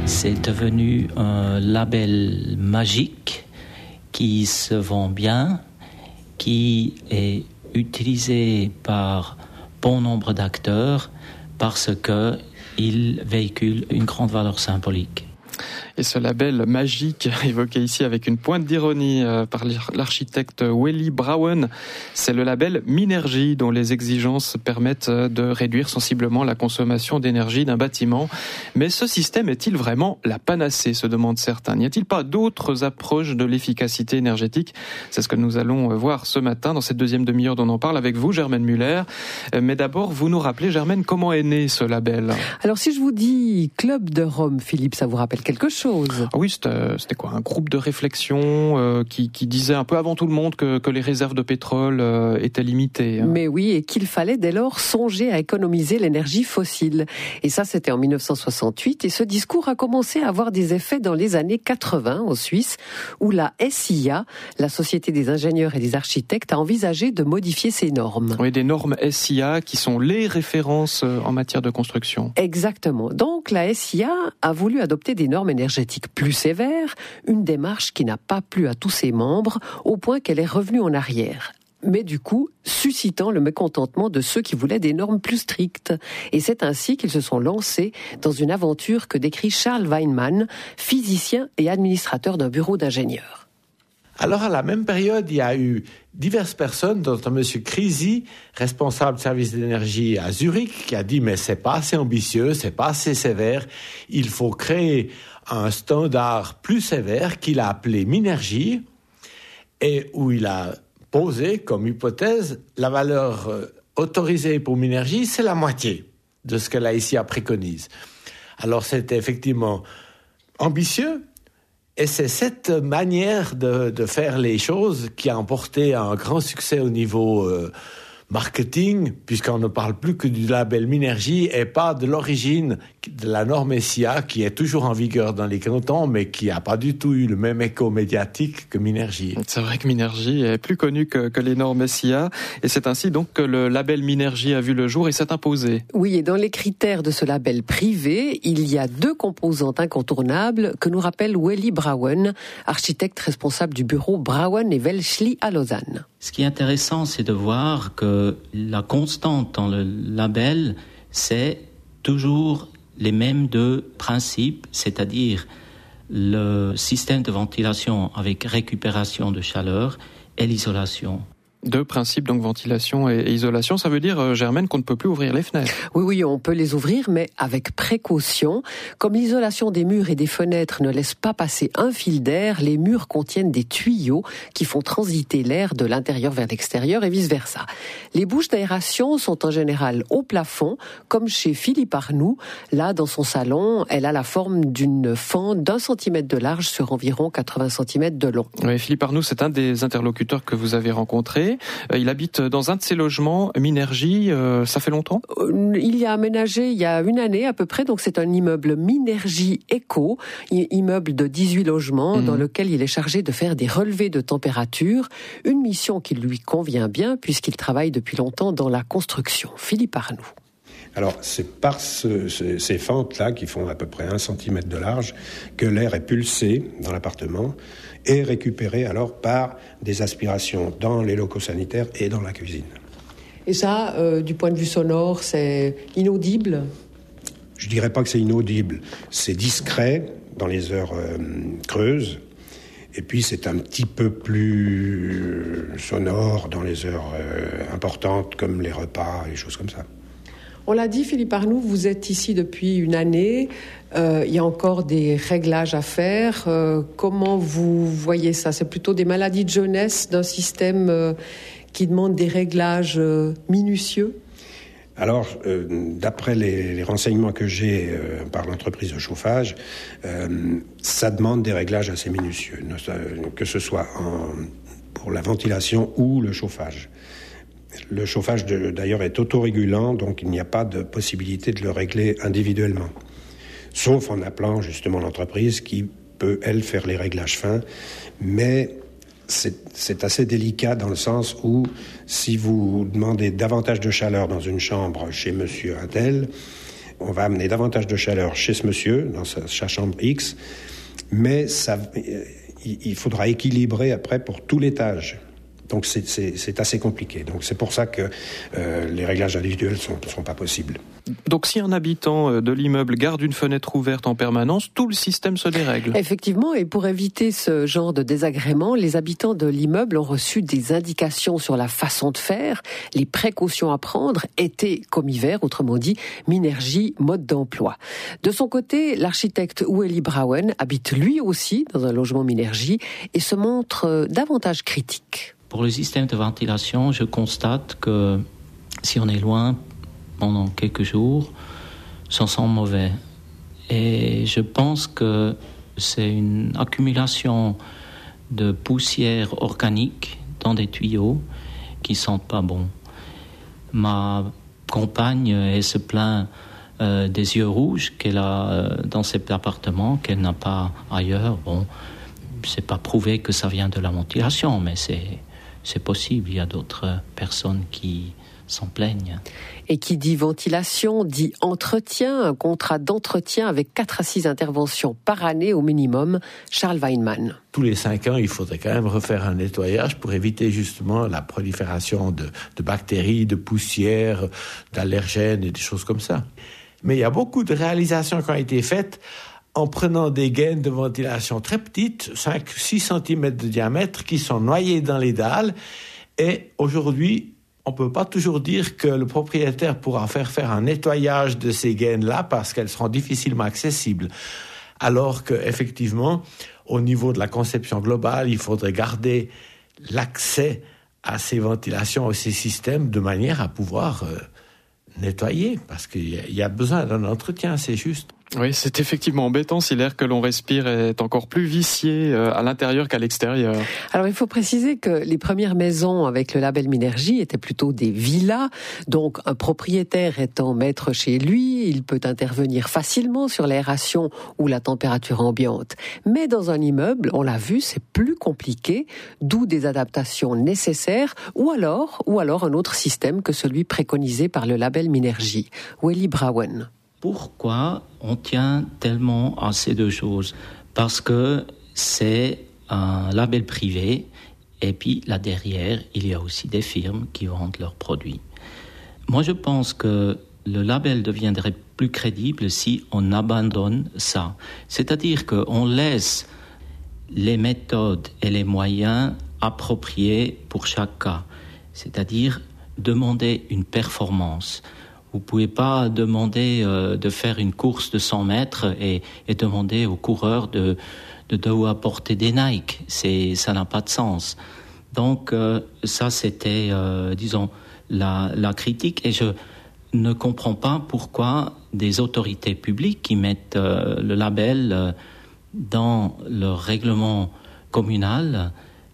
C'est devenu un label magique qui se vend bien, qui est utilisé par bon nombre d'acteurs parce qu'il véhicule une grande valeur symbolique. Et ce label magique, évoqué ici avec une pointe d'ironie par l'architecte Wally Brown, c'est le label Minergie, dont les exigences permettent de réduire sensiblement la consommation d'énergie d'un bâtiment. Mais ce système est-il vraiment la panacée, se demandent certains. N'y a-t-il pas d'autres approches de l'efficacité énergétique ? C'est ce que nous allons voir ce matin dans cette deuxième demi-heure dont on parle avec vous, Germaine Muller. Mais d'abord, vous nous rappelez, Germaine, comment est né ce label ? Alors si je vous dis Club de Rome, Philippe, ça vous rappelle quelque chose ? Ah oui, c'était quoi ? Un groupe de réflexion qui disait un peu avant tout le monde que les réserves de pétrole étaient limitées. Mais oui, et qu'il fallait dès lors songer à économiser l'énergie fossile. Et ça, c'était en 1968. Et ce discours a commencé à avoir des effets dans les années 80 en Suisse, où la SIA, la Société des ingénieurs et des architectes, a envisagé de modifier ces normes. Oui, des normes SIA qui sont les références en matière de construction. Exactement. Donc la SIA a voulu adopter des normes énergétiques plus sévères, une démarche qui n'a pas plu à tous ses membres, au point qu'elle est revenue en arrière. Mais du coup, suscitant le mécontentement de ceux qui voulaient des normes plus strictes. Et c'est ainsi qu'ils se sont lancés dans une aventure que décrit Charles Weinmann, physicien et administrateur d'un bureau d'ingénieurs. Alors, à la même période, il y a eu diverses personnes, dont un monsieur Crisi, responsable de service d'énergie à Zurich, qui a dit « mais c'est pas assez ambitieux, c'est pas assez sévère, il faut créer un standard plus sévère qu'il a appelé Minergie et où il a posé comme hypothèse la valeur autorisée pour Minergie, c'est la moitié de ce que la SIA préconise. Alors, c'était effectivement ambitieux. Et c'est cette manière de faire les choses qui a emporté un grand succès au niveau marketing, puisqu'on ne parle plus que du label Minergie et pas de l'origine de la norme SIA qui est toujours en vigueur dans les cantons, mais qui n'a pas du tout eu le même écho médiatique que Minergie. C'est vrai que Minergie est plus connu que les normes SIA, et c'est ainsi donc que le label Minergie a vu le jour et s'est imposé. Oui, et dans les critères de ce label privé, il y a deux composantes incontournables que nous rappelle Wally Brown, architecte responsable du bureau Brown et Welschli à Lausanne. Ce qui est intéressant, c'est de voir que la constante dans le label, c'est toujours les mêmes deux principes, c'est-à-dire le système de ventilation avec récupération de chaleur et l'isolation. Deux principes, donc ventilation et isolation. Ça veut dire, Germaine, qu'on ne peut plus ouvrir les fenêtres. Oui, on peut les ouvrir, mais avec précaution. Comme l'isolation des murs et des fenêtres ne laisse pas passer un fil d'air, les murs contiennent des tuyaux qui font transiter l'air de l'intérieur vers l'extérieur et vice-versa. Les bouches d'aération sont en général au plafond, comme chez Philippe Arnoux. Là, dans son salon, elle a la forme d'une fente d'1 centimètre de large sur environ 80 cm de long. Oui, Philippe Arnoux, c'est un des interlocuteurs que vous avez rencontré. Il habite dans un de ses logements, Minergie, ça fait longtemps ? Il y a aménagé il y a une année à peu près, donc c'est un immeuble Minergie Eco, immeuble de 18 logements dans lequel il est chargé de faire des relevés de température, une mission qui lui convient bien puisqu'il travaille depuis longtemps dans la construction. Philippe Arnoux. Alors, c'est par ces fentes-là, qui font à peu près 1 centimètre de large, que l'air est pulsé dans l'appartement et récupéré alors par des aspirations dans les locaux sanitaires et dans la cuisine. Et ça, du point de vue sonore, c'est inaudible ? Je dirais pas que c'est inaudible. C'est discret dans les heures creuses. Et puis, c'est un petit peu plus sonore dans les heures importantes, comme les repas, les choses comme ça. On l'a dit, Philippe Arnoux, vous êtes ici depuis une année. Il y a encore des réglages à faire. Comment vous voyez ça ? C'est plutôt des maladies de jeunesse d'un système qui demande des réglages minutieux ? Alors, d'après les renseignements que j'ai par l'entreprise de chauffage, ça demande des réglages assez minutieux, que ce soit pour la ventilation ou le chauffage. Le chauffage, d'ailleurs, est autorégulant, donc il n'y a pas de possibilité de le régler individuellement. Sauf en appelant justement l'entreprise qui peut, elle, faire les réglages fins. Mais c'est assez délicat dans le sens où si vous demandez davantage de chaleur dans une chambre chez monsieur un tel, on va amener davantage de chaleur chez ce monsieur, dans sa chambre X, mais il faudra équilibrer après pour tout l'étage. Donc c'est assez compliqué. Donc c'est pour ça que les réglages individuels sont pas possibles. Donc si un habitant de l'immeuble garde une fenêtre ouverte en permanence, tout le système se dérègle. Effectivement, et pour éviter ce genre de désagrément, les habitants de l'immeuble ont reçu des indications sur la façon de faire, les précautions à prendre, été comme hiver, autrement dit, Minergie, mode d'emploi. De son côté, l'architecte Wely Brouwen habite lui aussi dans un logement Minergie et se montre davantage critique. Pour le système de ventilation, je constate que si on est loin pendant quelques jours, ça sent mauvais. Et je pense que c'est une accumulation de poussière organique dans des tuyaux qui sentent pas bon. Ma compagne, elle se plaint des yeux rouges qu'elle a dans cet appartement, qu'elle n'a pas ailleurs. Bon, c'est pas prouvé que ça vient de la ventilation, mais c'est possible, il y a d'autres personnes qui s'en plaignent. Et qui dit ventilation, dit entretien, un contrat d'entretien avec 4 à 6 interventions par année au minimum. Charles Weinmann. Tous les 5 ans, il faudrait quand même refaire un nettoyage pour éviter justement la prolifération de bactéries, de poussières, d'allergènes et des choses comme ça. Mais il y a beaucoup de réalisations qui ont été faites en prenant des gaines de ventilation très petites, 5-6 cm de diamètre, qui sont noyées dans les dalles. Et aujourd'hui, on ne peut pas toujours dire que le propriétaire pourra faire un nettoyage de ces gaines-là parce qu'elles seront difficilement accessibles. Alors qu'effectivement, au niveau de la conception globale, il faudrait garder l'accès à ces ventilations, à ces systèmes, de manière à pouvoir nettoyer, parce qu'il y a besoin d'un entretien, c'est juste. Oui, c'est effectivement embêtant si l'air que l'on respire est encore plus vicié à l'intérieur qu'à l'extérieur. Alors il faut préciser que les premières maisons avec le label Minergie étaient plutôt des villas, donc un propriétaire étant maître chez lui, il peut intervenir facilement sur l'aération ou la température ambiante. Mais dans un immeuble, on l'a vu, c'est plus compliqué, d'où des adaptations nécessaires ou alors un autre système que celui préconisé par le label Minergie. Wely Brouwen. Pourquoi on tient tellement à ces deux choses ? Parce que c'est un label privé et puis là derrière, il y a aussi des firmes qui vendent leurs produits. Moi, je pense que le label deviendrait plus crédible si on abandonne ça. C'est-à-dire qu'on laisse les méthodes et les moyens appropriés pour chaque cas. C'est-à-dire demander une performance. Vous ne pouvez pas demander de faire une course de 100 mètres et demander aux coureurs de devoir porter des Nike. Ça n'a pas de sens. Donc ça, c'était, disons, la critique. Et je ne comprends pas pourquoi des autorités publiques qui mettent le label dans leur règlement communal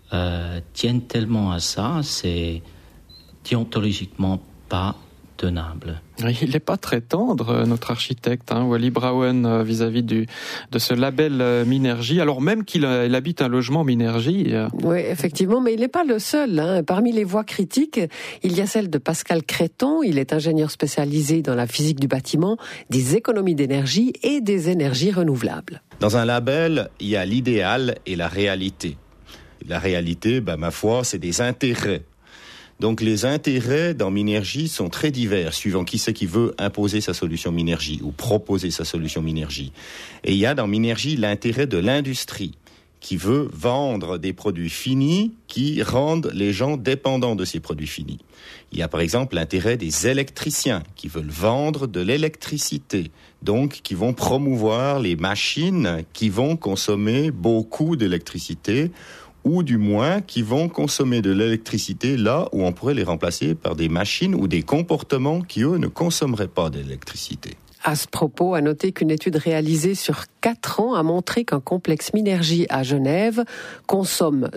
tiennent tellement à ça. C'est déontologiquement pas tenable. Il n'est pas très tendre, notre architecte, Wely Brouwen, vis-à-vis de ce label Minergie, alors même qu'il habite un logement Minergie. Oui, effectivement, mais il n'est pas le seul. Parmi les voix critiques, il y a celle de Pascal Créton. Il est ingénieur spécialisé dans la physique du bâtiment, des économies d'énergie et des énergies renouvelables. Dans un label, il y a l'idéal et la réalité. La réalité, ma foi, c'est des intérêts. Donc les intérêts dans Minergie sont très divers, suivant qui c'est qui veut imposer sa solution Minergie ou proposer sa solution Minergie. Et il y a dans Minergie l'intérêt de l'industrie qui veut vendre des produits finis qui rendent les gens dépendants de ces produits finis. Il y a par exemple l'intérêt des électriciens qui veulent vendre de l'électricité, donc qui vont promouvoir les machines qui vont consommer beaucoup d'électricité, ou du moins qui vont consommer de l'électricité là où on pourrait les remplacer par des machines ou des comportements qui, eux, ne consommeraient pas d'électricité. À ce propos, à noter qu'une étude réalisée sur 4 ans a montré qu'un complexe Minergie à Genève consomme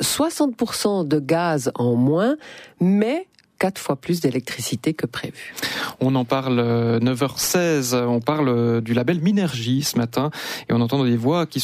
60% de gaz en moins, mais 4 fois plus d'électricité que prévu. On en parle 9h16, on parle du label Minergie ce matin et on entend des voix qui sont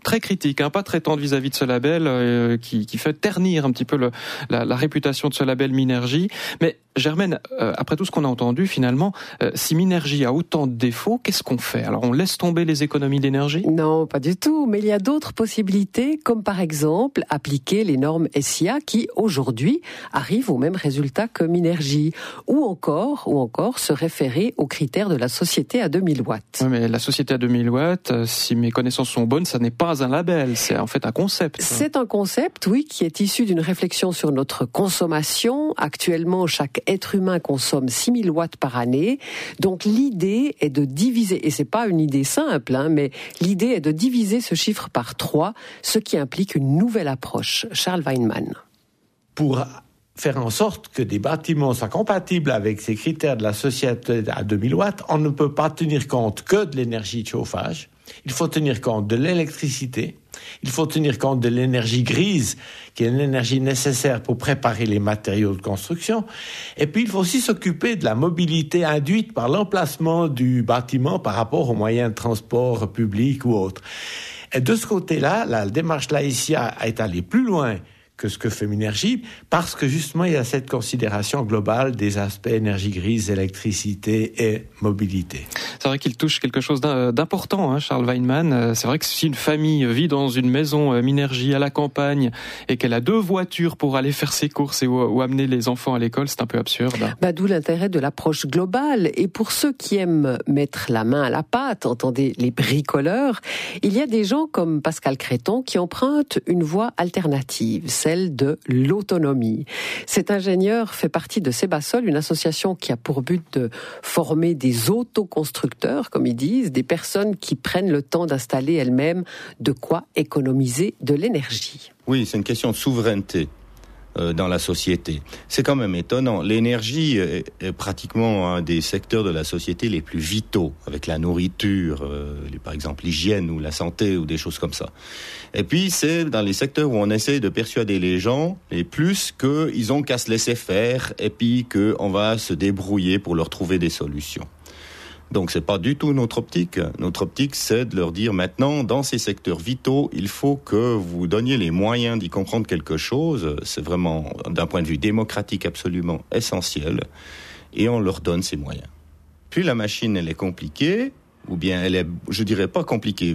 très critique, pas très tendre vis-à-vis de ce label, qui fait ternir un petit peu la réputation de ce label Minergie. Mais Germaine, après tout ce qu'on a entendu, finalement, si Minergie a autant de défauts, qu'est-ce qu'on fait? Alors, on laisse tomber les économies d'énergie? Non, pas du tout. Mais il y a d'autres possibilités, comme par exemple appliquer les normes SIA qui, aujourd'hui, arrivent au même résultat que Minergie. Ou encore se référer aux critères de la société à 2000 watts. Oui, mais la société à 2000 watts, si mes connaissances sont bonnes, ça n'est pas un label, c'est en fait un concept. C'est un concept, oui, qui est issu d'une réflexion sur notre consommation. Actuellement, chaque être humain consomme 6000 watts par année. Donc l'idée est de diviser, et c'est pas une idée simple, mais l'idée est de diviser ce chiffre par 3, ce qui implique une nouvelle approche. Charles Weinmann. Pour faire en sorte que des bâtiments soient compatibles avec ces critères de la société à 2000 watts, on ne peut pas tenir compte que de l'énergie de chauffage. Il faut tenir compte de l'électricité. Il faut tenir compte de l'énergie grise, qui est une énergie nécessaire pour préparer les matériaux de construction. Et puis, il faut aussi s'occuper de la mobilité induite par l'emplacement du bâtiment par rapport aux moyens de transport public ou autres. Et de ce côté-là, la démarche Laïcia est allée plus loin que ce que fait Minergie, parce que justement, il y a cette considération globale des aspects énergie grise, électricité et mobilité. C'est vrai qu'il touche quelque chose d'important, Charles Weinmann. C'est vrai que si une famille vit dans une maison Minergie à la campagne et qu'elle a 2 voitures pour aller faire ses courses ou amener les enfants à l'école, c'est un peu absurde. D'où l'intérêt de l'approche globale. Et pour ceux qui aiment mettre la main à la pâte, entendez les bricoleurs, il y a des gens comme Pascal Créton qui empruntent une voie alternative, celle de l'autonomie. Cet ingénieur fait partie de Sébasol, une association qui a pour but de former des autoconstructeurs, comme ils disent, des personnes qui prennent le temps d'installer elles-mêmes de quoi économiser de l'énergie. Oui, c'est une question de souveraineté dans la société. C'est quand même étonnant. L'énergie est pratiquement un des secteurs de la société les plus vitaux, avec la nourriture, par exemple l'hygiène ou la santé ou des choses comme ça. Et puis c'est dans les secteurs où on essaie de persuader les gens, et plus qu'ils ont qu'à se laisser faire, et puis qu'on va se débrouiller pour leur trouver des solutions. Donc c'est pas du tout notre optique. Notre optique, c'est de leur dire maintenant, dans ces secteurs vitaux, il faut que vous donniez les moyens d'y comprendre quelque chose. C'est vraiment, d'un point de vue démocratique, absolument essentiel. Et on leur donne ces moyens. Plus la machine, elle est compliquée, ou bien elle est, je dirais pas compliquée,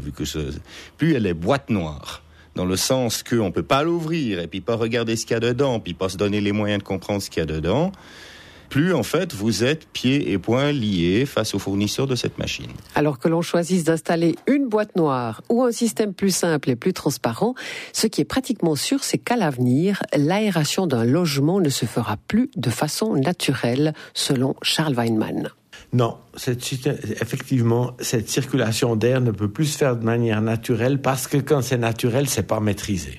plus elle est boîte noire. Dans le sens qu'on peut pas l'ouvrir, et puis pas regarder ce qu'il y a dedans, puis pas se donner les moyens de comprendre ce qu'il y a dedans. Plus, en fait, vous êtes pieds et poings liés face aux fournisseurs de cette machine. Alors que l'on choisisse d'installer une boîte noire ou un système plus simple et plus transparent, ce qui est pratiquement sûr, c'est qu'à l'avenir, l'aération d'un logement ne se fera plus de façon naturelle, selon Charles Weinmann. Non, effectivement, cette circulation d'air ne peut plus se faire de manière naturelle parce que quand c'est naturel, c'est pas maîtrisé.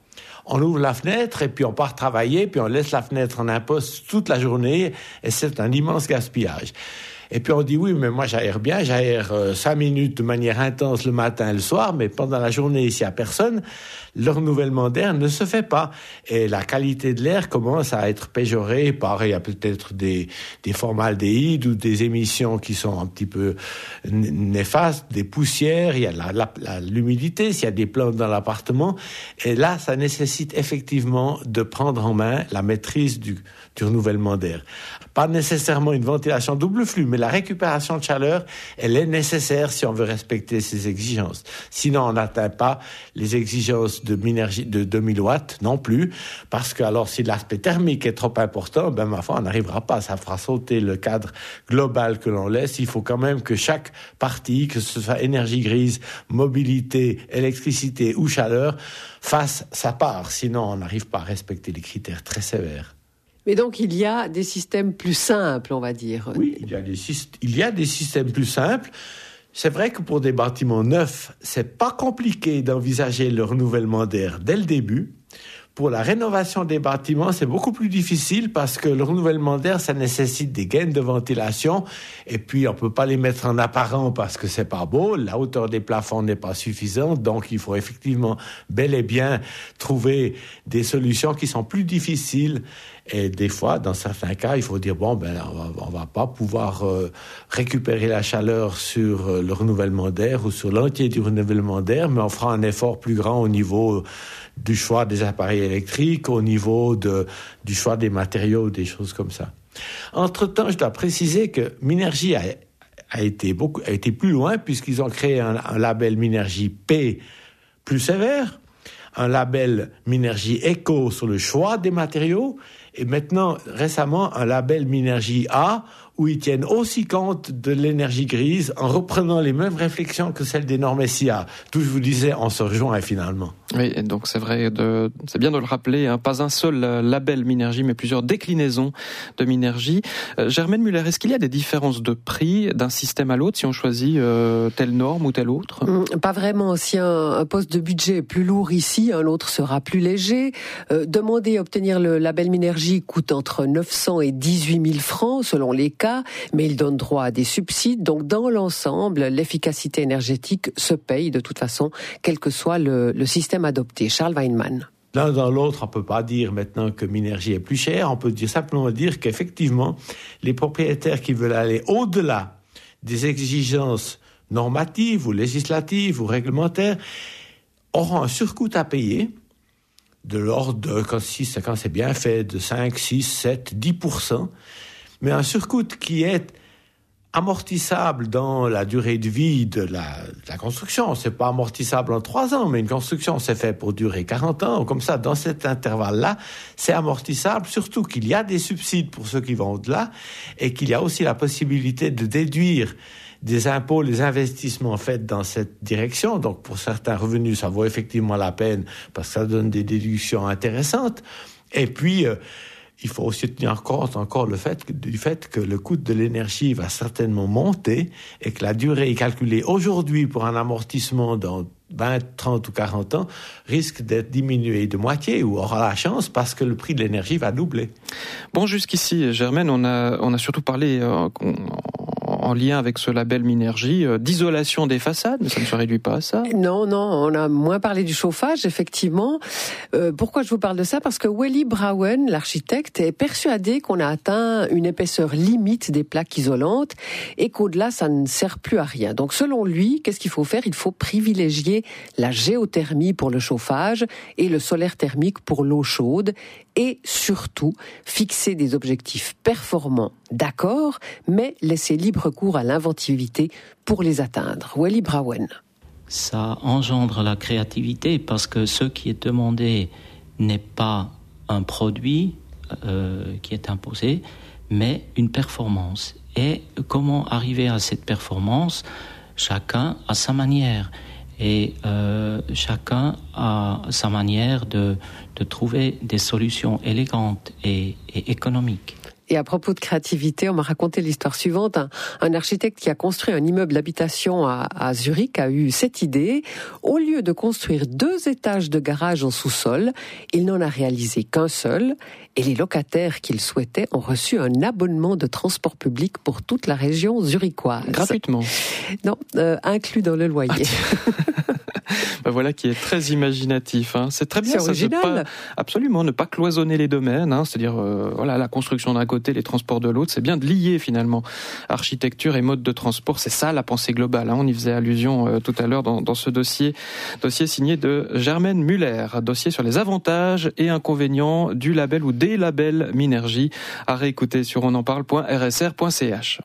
On ouvre la fenêtre et puis on part travailler, puis on laisse la fenêtre en imposte toute la journée et c'est un immense gaspillage. Et puis on dit oui, mais moi j'aère bien, j'aère 5 minutes de manière intense le matin et le soir, mais pendant la journée, s'il n'y a personne, le renouvellement d'air ne se fait pas. Et la qualité de l'air commence à être péjorée par, il y a peut-être des formaldéhydes ou des émissions qui sont un petit peu néfastes, des poussières, il y a l'humidité, s'il y a des plantes dans l'appartement. Et là, ça nécessite effectivement de prendre en main la maîtrise du renouvellement d'air. Pas nécessairement une ventilation double flux, mais la récupération de chaleur, elle est nécessaire si on veut respecter ces exigences. Sinon, on n'atteint pas les exigences de Minergie de 2000 watts non plus, parce que alors si l'aspect thermique est trop important, ma foi, on n'arrivera pas. Ça fera sauter le cadre global que l'on laisse. Il faut quand même que chaque partie, que ce soit énergie grise, mobilité, électricité ou chaleur, fasse sa part. Sinon, on n'arrive pas à respecter les critères très sévères. Mais donc, il y a des systèmes plus simples, on va dire. Oui, il y a des systèmes plus simples. C'est vrai que pour des bâtiments neufs, c'est pas compliqué d'envisager le renouvellement d'air dès le début. Pour la rénovation des bâtiments, c'est beaucoup plus difficile parce que le renouvellement d'air, ça nécessite des gaines de ventilation. Et puis, on peut pas les mettre en apparent parce que c'est pas beau. La hauteur des plafonds n'est pas suffisante. Donc, il faut effectivement bel et bien trouver des solutions qui sont plus difficiles. Et des fois, dans certains cas, il faut dire, on va pas pouvoir récupérer la chaleur sur le renouvellement d'air ou sur l'entier du renouvellement d'air, mais on fera un effort plus grand au niveau du choix des appareils électriques, au niveau du choix des matériaux, des choses comme ça. Entre-temps, je dois préciser que Minergie a été plus loin puisqu'ils ont créé un label Minergie P plus sévère, un label Minergie Éco sur le choix des matériaux et maintenant, récemment, un label Minergie A où ils tiennent aussi compte de l'énergie grise en reprenant les mêmes réflexions que celles des normes SIA. Tout je vous disais, on se rejoint finalement. Oui, et donc c'est vrai, c'est bien de le rappeler, hein, pas un seul label Minergie, mais plusieurs déclinaisons de Minergie. Germaine Muller, est-ce qu'il y a des différences de prix d'un système à l'autre si on choisit telle norme ou telle autre ? Pas vraiment. Si un poste de budget est plus lourd ici, un autre sera plus léger. Demander à obtenir le label Minergie coûte entre 900 et 18 000 francs selon les cas, mais il donne droit à des subsides. Donc dans l'ensemble, l'efficacité énergétique se paye de toute façon, quel que soit le système adopté. Charles Weinmann. L'un dans l'autre, on ne peut pas dire maintenant que Minergie est plus cher. On peut simplement dire qu'effectivement, les propriétaires qui veulent aller au-delà des exigences normatives ou législatives ou réglementaires auront un surcoût à payer de l'ordre de, quand c'est bien fait, de 5, 6, 7, 10%. Mais un surcoût qui est amortissable dans la durée de vie de la construction. C'est pas amortissable en 3 ans, mais une construction, c'est fait pour durer 40 ans. Comme ça, dans cet intervalle-là, c'est amortissable, surtout qu'il y a des subsides pour ceux qui vont au-delà et qu'il y a aussi la possibilité de déduire des impôts, les investissements faits dans cette direction. Donc, pour certains revenus, ça vaut effectivement la peine parce que ça donne des déductions intéressantes. Et puis, il faut aussi tenir compte encore du fait que le coût de l'énergie va certainement monter et que la durée calculée aujourd'hui pour un amortissement dans 20, 30 ou 40 ans risque d'être diminuée de moitié ou aura la chance parce que le prix de l'énergie va doubler. Bon, jusqu'ici, Germaine, on a surtout parlé en lien avec ce label Minergie, d'isolation des façades, mais ça ne se réduit pas à ça. Non, on a moins parlé du chauffage, effectivement. Pourquoi je vous parle de ça ? Parce que Wely Brauen, l'architecte, est persuadé qu'on a atteint une épaisseur limite des plaques isolantes et qu'au-delà, ça ne sert plus à rien. Donc, selon lui, qu'est-ce qu'il faut faire ? Il faut privilégier la géothermie pour le chauffage et le solaire thermique pour l'eau chaude et surtout fixer des objectifs performants, d'accord, mais laisser libre cours à l'inventivité pour les atteindre. Wely Brauen. Ça engendre la créativité parce que ce qui est demandé n'est pas un produit qui est imposé, mais une performance. Et comment arriver à cette performance ? Chacun à sa manière. Et chacun a sa manière de trouver des solutions élégantes et économiques. Et à propos de créativité, on m'a raconté l'histoire suivante. Un architecte qui a construit un immeuble d'habitation à Zurich a eu cette idée. Au lieu de construire 2 étages de garage en sous-sol, il n'en a réalisé qu'un seul. Et les locataires qu'il souhaitait ont reçu un abonnement de transport public pour toute la région zurichoise. Gratuitement ? Non, inclus dans le loyer. Voilà qui est très imaginatif. Hein. C'est très bien. C'est original. Absolument, ne pas cloisonner les domaines. Hein. C'est-à-dire, la construction d'un côté, les transports de l'autre. C'est bien de lier finalement architecture et mode de transport. C'est ça la pensée globale. Hein. On y faisait allusion tout à l'heure dans ce dossier signé de Germaine Muller. Dossier sur les avantages et inconvénients du label ou des labels Minergie. À réécouter sur onenparle.rsr.ch.